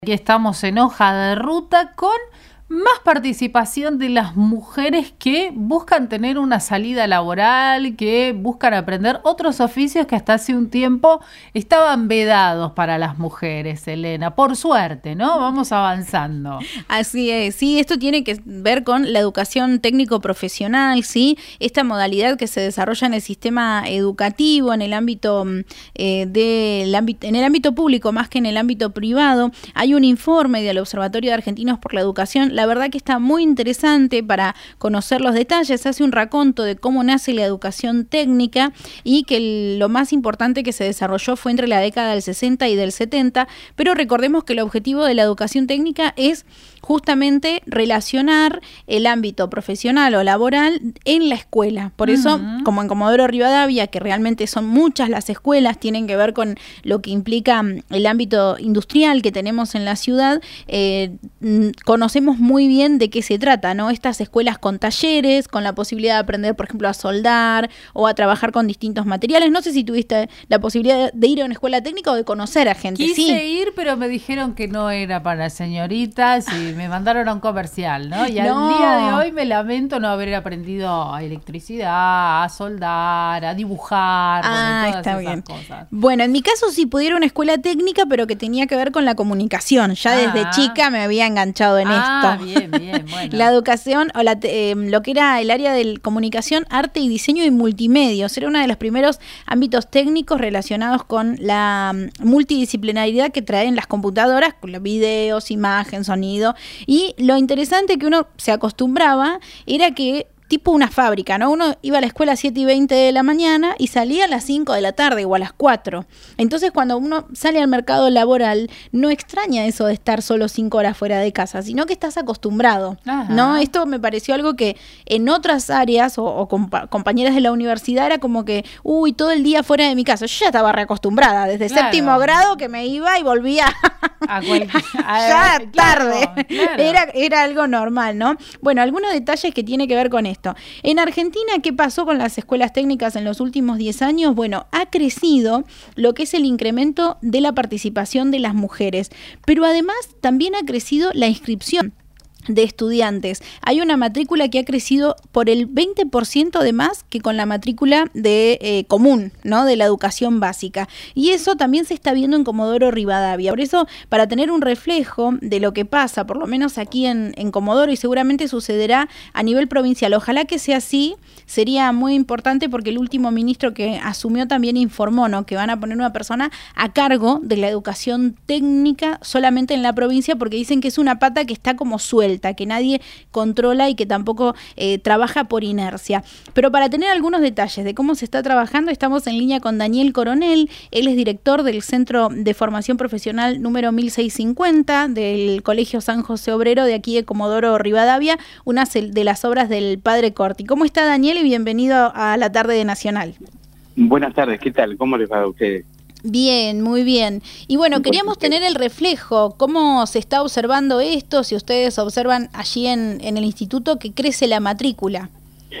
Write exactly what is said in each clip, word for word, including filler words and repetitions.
Aquí estamos en hoja de ruta con más participación de las mujeres que buscan tener una salida laboral, que buscan aprender otros oficios que hasta hace un tiempo estaban vedados para las mujeres, Elena. Por suerte, ¿no? Vamos avanzando. Así es, sí, esto tiene que ver con la educación técnico-profesional, ¿sí? Esta modalidad que se desarrolla en el sistema educativo, en el ámbito, eh, del ámbito, en el ámbito público más que en el ámbito privado. Hay un informe del Observatorio de Argentinos por la Educación. La verdad que está muy interesante para conocer los detalles, hace un raconto de cómo nace la educación técnica y que el, lo más importante que se desarrolló fue entre la década del sesenta y del setenta, pero recordemos que el objetivo de la educación técnica es justamente relacionar el ámbito profesional o laboral en la escuela. Por eso, uh-huh. como en Comodoro Rivadavia, que realmente son muchas las escuelas, tienen que ver con lo que implica el ámbito industrial que tenemos en la ciudad, eh, conocemos muy bien de qué se trata, ¿no? Estas escuelas con talleres, con la posibilidad de aprender, por ejemplo, a soldar o a trabajar con distintos materiales. No sé si tuviste la posibilidad de ir a una escuela técnica o de conocer a gente. Quise sí. ir, pero me dijeron que no era para señoritas y me mandaron a un comercial, ¿no? Y no. al día de hoy me lamento no haber aprendido a electricidad, a soldar, a dibujar, ah, bueno, todas está esas bien. cosas. Bueno, en mi caso sí pude ir a una escuela técnica, pero que tenía que ver con la comunicación. Ya ah. desde chica me había enganchado en ah, esto. bien, bien, bueno. La educación, o la, eh, lo que era el área de comunicación, arte y diseño y multimedios. Era uno de los primeros ámbitos técnicos relacionados con la multidisciplinaridad que traen las computadoras, con los videos, imagen, sonido. Y lo interesante que uno se acostumbraba era que tipo una fábrica, ¿no? Uno iba a la escuela a siete y veinte de la mañana y salía a las cinco de la tarde o a las cuatro. Entonces, cuando uno sale al mercado laboral, no extraña eso de estar solo cinco horas fuera de casa, sino que estás acostumbrado, Ajá. ¿no? Esto me pareció algo que en otras áreas o, o compa- compañeras de la universidad era como que, uy, todo el día fuera de mi casa. Yo ya estaba reacostumbrada, desde claro. séptimo grado que me iba y volvía a cual- a ya ver, tarde. Claro, claro. Era, era algo normal, ¿no? Bueno, algunos detalles que tiene que ver con esto. En Argentina, ¿qué pasó con las escuelas técnicas en los últimos diez años? Bueno, ha crecido lo que es el incremento de la participación de las mujeres, pero además también ha crecido la inscripción de estudiantes. Hay una matrícula que ha crecido por el veinte por ciento de más que con la matrícula de eh, común, ¿no? De la educación básica. Y eso también se está viendo en Comodoro Rivadavia. Por eso, para tener un reflejo de lo que pasa, por lo menos aquí en, en Comodoro, y seguramente sucederá a nivel provincial, ojalá que sea así, sería muy importante porque el último ministro que asumió también informó, ¿no? Que van a poner una persona a cargo de la educación técnica solamente en la provincia porque dicen que es una pata que está como suelta, que nadie controla y que tampoco eh, trabaja por inercia. Pero para tener algunos detalles de cómo se está trabajando, estamos en línea con Daniel Coronel. Él es director del Centro de Formación Profesional número mil seiscientos cincuenta del Colegio San José Obrero de aquí de Comodoro Rivadavia, una de las obras del Padre Corti. ¿Cómo está, Daniel? Y bienvenido a la tarde de Nacional. Buenas tardes, ¿qué tal? ¿Cómo les va a ustedes? Bien, muy bien. Y bueno, queríamos tener el reflejo, cómo se está observando esto, si ustedes observan allí en, en el instituto que crece la matrícula.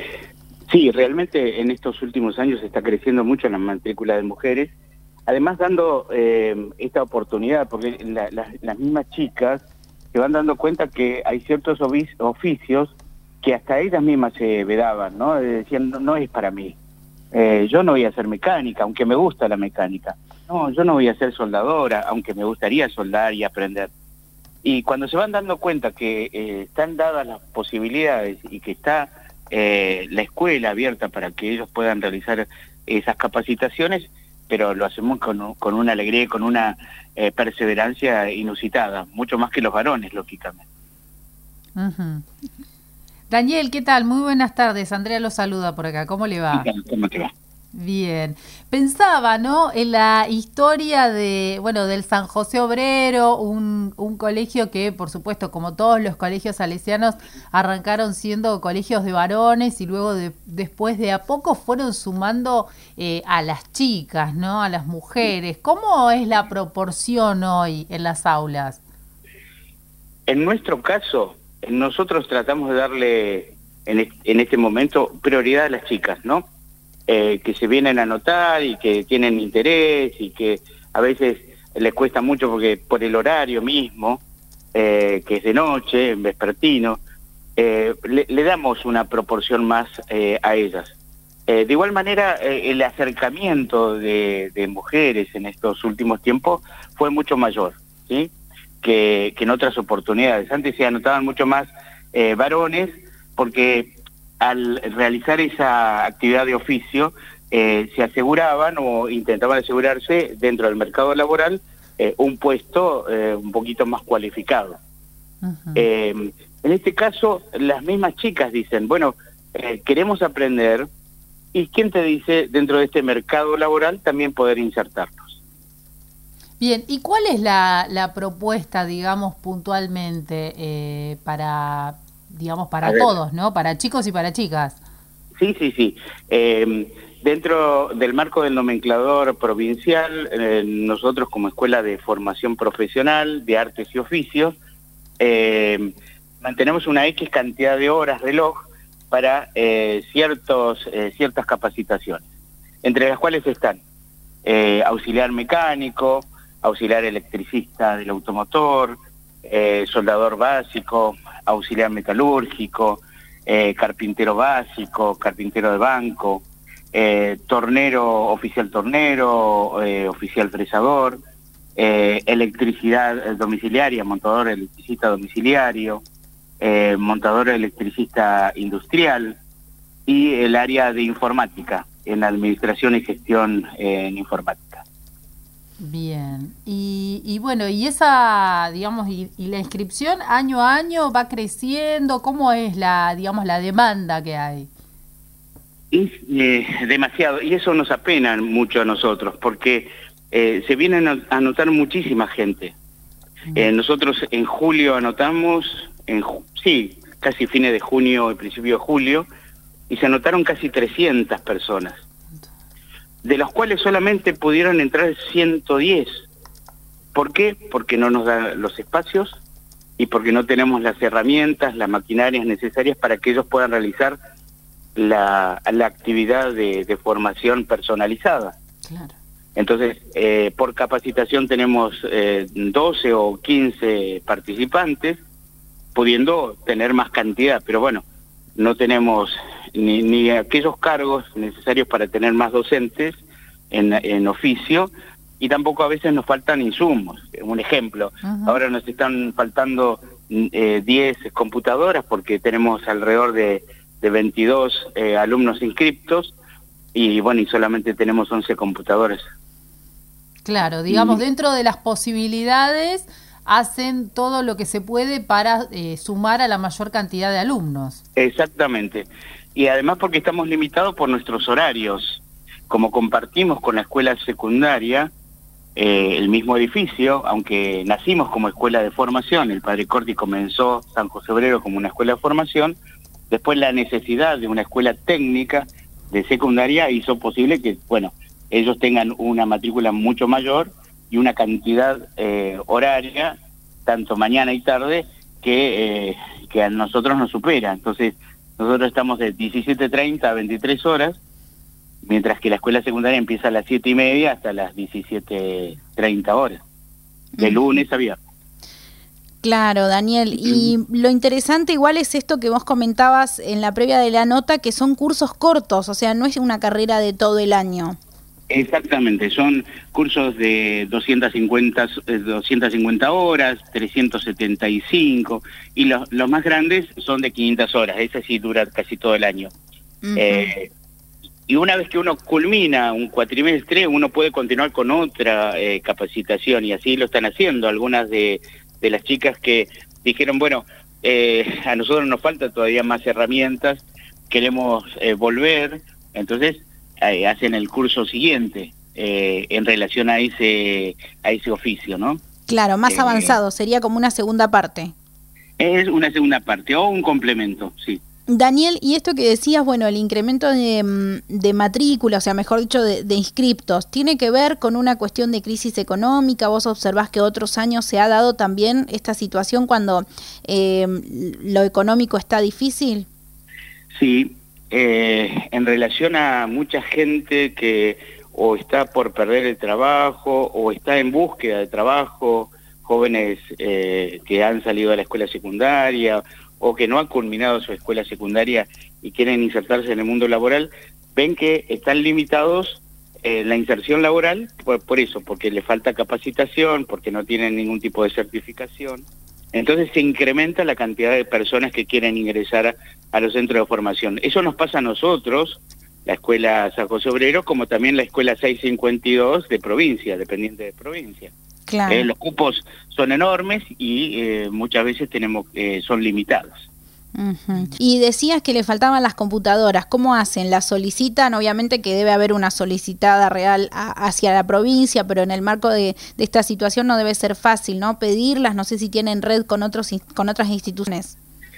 Sí, realmente en estos últimos años está creciendo mucho la matrícula de mujeres, además dando eh, esta oportunidad, porque la, la, las mismas chicas se van dando cuenta que hay ciertos oficios que hasta ellas mismas se vedaban, ¿no? Decían, no, no es para mí. Eh, yo no voy a ser mecánica, aunque me gusta la mecánica. No, yo no voy a ser soldadora, aunque me gustaría soldar y aprender. Y cuando se van dando cuenta que eh, están dadas las posibilidades y que está eh, la escuela abierta para que ellos puedan realizar esas capacitaciones, pero lo hacemos con, con una alegría y con una eh, perseverancia inusitada, mucho más que los varones, lógicamente. Uh-huh. Daniel, ¿qué tal? Muy buenas tardes. Andrea lo saluda por acá. ¿Cómo le va? ¿Cómo te va? Bien. Pensaba, ¿no? En la historia de, bueno, del San José Obrero, un, un colegio que, por supuesto, como todos los colegios salesianos, arrancaron siendo colegios de varones y luego de, después de a poco fueron sumando eh, a las chicas, ¿no? A las mujeres. ¿Cómo es la proporción hoy en las aulas? En nuestro caso, nosotros tratamos de darle en, en este momento prioridad a las chicas, ¿no? Eh, que se vienen a anotar y que tienen interés y que a veces les cuesta mucho porque por el horario mismo, eh, que es de noche, vespertino, eh, le, le damos una proporción más eh, a ellas. Eh, de igual manera, eh, el acercamiento de, de mujeres en estos últimos tiempos fue mucho mayor, ¿sí? que, que en otras oportunidades. Antes se anotaban mucho más eh, varones, porque al realizar esa actividad de oficio, eh, se aseguraban o intentaban asegurarse dentro del mercado laboral eh, un puesto eh, un poquito más cualificado. Uh-huh. Eh, en este caso, las mismas chicas dicen, bueno, eh, queremos aprender, y ¿quién te dice dentro de este mercado laboral también poder insertarnos? Bien, ¿y cuál es la, la propuesta, digamos, puntualmente eh, para, digamos, para todos, ¿no? Para chicos y para chicas. Sí, sí, sí. Eh, dentro del marco del nomenclador provincial, eh, nosotros como Escuela de Formación Profesional de Artes y Oficios, eh, mantenemos una X cantidad de horas reloj para eh, ciertos, eh, ciertas capacitaciones, entre las cuales están eh, auxiliar mecánico, auxiliar electricista del automotor, eh, soldador básico, auxiliar metalúrgico, eh, carpintero básico, carpintero de banco, eh, tornero, oficial tornero, eh, oficial fresador, eh, electricidad domiciliaria, montador electricista domiciliario, eh, montador electricista industrial, y el área de informática, en la administración y gestión eh, en informática. Bien, y, y bueno, y esa, digamos, y, y la inscripción año a año va creciendo, ¿cómo es la, digamos, la demanda que hay? Es eh, demasiado, y eso nos apena mucho a nosotros, porque eh, se vienen a anotar muchísima gente. Uh-huh. Eh, nosotros en julio anotamos, en sí, casi fines de junio y principio de julio, y se anotaron casi trescientas personas, de los cuales solamente pudieron entrar ciento diez. ¿Por qué? Porque no nos dan los espacios y porque no tenemos las herramientas, las maquinarias necesarias para que ellos puedan realizar la, la actividad de, de formación personalizada. Claro. Entonces, eh, por capacitación tenemos eh, doce o quince participantes, pudiendo tener más cantidad, pero bueno, no tenemos ni, ni aquellos cargos necesarios para tener más docentes en, en oficio, y tampoco a veces nos faltan insumos. Un ejemplo, uh-huh. ahora nos están faltando eh, diez computadoras porque tenemos alrededor de, de veintidós eh, alumnos inscriptos, y bueno, y solamente tenemos once computadoras. Claro, digamos, y, dentro de las posibilidades hacen todo lo que se puede para eh, sumar a la mayor cantidad de alumnos. Exactamente. Y además porque estamos limitados por nuestros horarios. Como compartimos con la escuela secundaria eh, el mismo edificio, aunque nacimos como escuela de formación, el Padre Corti comenzó San José Obrero como una escuela de formación, después la necesidad de una escuela técnica de secundaria hizo posible que, bueno, ellos tengan una matrícula mucho mayor y una cantidad eh, horaria, tanto mañana y tarde, que, eh, que a nosotros nos supera. Entonces, nosotros estamos de diecisiete treinta a veintitrés horas, mientras que la escuela secundaria empieza a las siete y media hasta las diecisiete treinta horas, de lunes a viernes. Claro, Daniel, y lo interesante igual es esto que vos comentabas en la previa de la nota, que son cursos cortos, o sea, no es una carrera de todo el año. Exactamente, son cursos de doscientas cincuenta horas, trescientas setenta y cinco, y los, los más grandes son de quinientas horas, ese sí dura casi todo el año. Uh-huh. eh, y una vez que uno culmina un cuatrimestre, uno puede continuar con otra eh, capacitación, y así lo están haciendo algunas de, de las chicas que dijeron, bueno, eh, a nosotros nos falta todavía más herramientas, queremos eh, volver, entonces Eh, hacen el curso siguiente eh, en relación a ese a ese oficio, ¿no? Claro, más eh, avanzado, sería como una segunda parte. Es una segunda parte o un complemento, sí. Daniel, y esto que decías, bueno, el incremento de, de matrícula, o sea, mejor dicho, de, de inscriptos, ¿tiene que ver con una cuestión de crisis económica? ¿Vos observás que otros años se ha dado también esta situación cuando eh, lo económico está difícil? Sí. Eh, en relación a mucha gente que o está por perder el trabajo, o está en búsqueda de trabajo, jóvenes eh, que han salido de la escuela secundaria o que no han culminado su escuela secundaria y quieren insertarse en el mundo laboral, ven que están limitados en la inserción laboral por, por eso, porque le falta capacitación, porque no tienen ningún tipo de certificación. Entonces se incrementa la cantidad de personas que quieren ingresar a, a los centros de formación. Eso nos pasa a nosotros, la Escuela San José Obrero, como también la Escuela seiscientos cincuenta y dos de provincia, dependiente de provincia. Claro. Eh, los cupos son enormes y eh, muchas veces tenemos eh, son limitados. Uh-huh. Y decías que le faltaban las computadoras. ¿Cómo hacen? ¿Las solicitan? Obviamente que debe haber una solicitada real a, hacia la provincia, pero en el marco de, de esta situación no debe ser fácil, ¿no? Pedirlas, no sé si tienen red con otros con otras instituciones.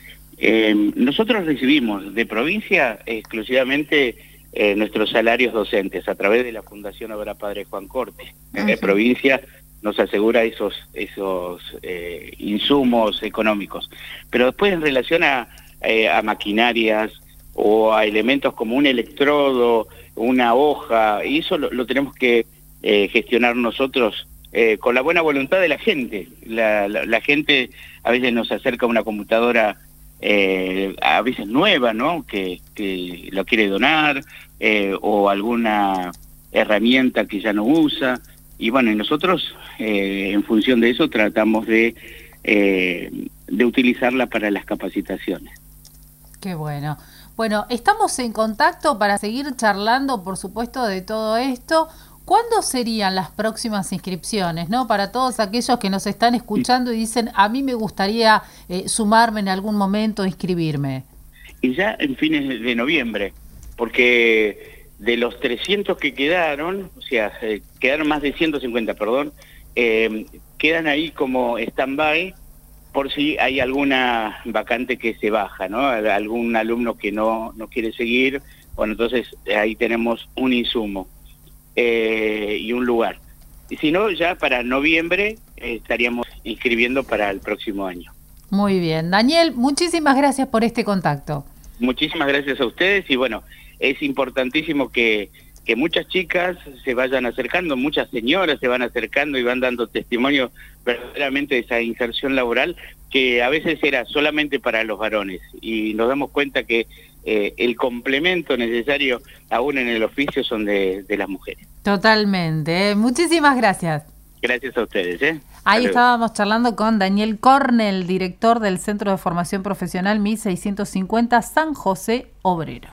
Eh, nosotros recibimos de provincia exclusivamente eh, nuestros salarios docentes a través de la Fundación Obra Padre Juan Corte. Uh-huh. De provincia nos asegura esos esos eh, insumos económicos. Pero después en relación a, eh, a maquinarias o a elementos como un electrodo, una hoja, y eso lo, lo tenemos que eh, gestionar nosotros eh, con la buena voluntad de la gente. La, la, la gente a veces nos acerca una computadora eh, a veces nueva, ¿no? Que, que lo quiere donar, eh, o alguna herramienta que ya no usa. Y bueno, y nosotros eh, en función de eso tratamos de, eh, de utilizarla para las capacitaciones. Qué bueno. Bueno, estamos en contacto para seguir charlando, por supuesto, de todo esto. ¿Cuándo serían las próximas inscripciones, no? Para todos aquellos que nos están escuchando y dicen, a mí me gustaría eh, sumarme en algún momento, inscribirme. Y ya en fines de noviembre, porque de los trescientos que quedaron, o sea, eh, quedaron más de ciento cincuenta, perdón, eh, quedan ahí como stand-by por si hay alguna vacante que se baja, ¿no? Algún alumno que no, no quiere seguir, bueno, entonces ahí tenemos un insumo eh, y un lugar. Y si no, ya para noviembre eh, estaríamos inscribiendo para el próximo año. Muy bien. Daniel, muchísimas gracias por este contacto. Muchísimas gracias a ustedes y bueno, es importantísimo que, que muchas chicas se vayan acercando, muchas señoras se van acercando y van dando testimonio verdaderamente de esa inserción laboral que a veces era solamente para los varones y nos damos cuenta que eh, el complemento necesario aún en el oficio son de, de las mujeres. Totalmente. ¿eh? Muchísimas gracias. Gracias a ustedes. ¿eh? Ahí estábamos charlando con Daniel Cornell, director del Centro de Formación Profesional mil seiscientos cincuenta San José Obrero.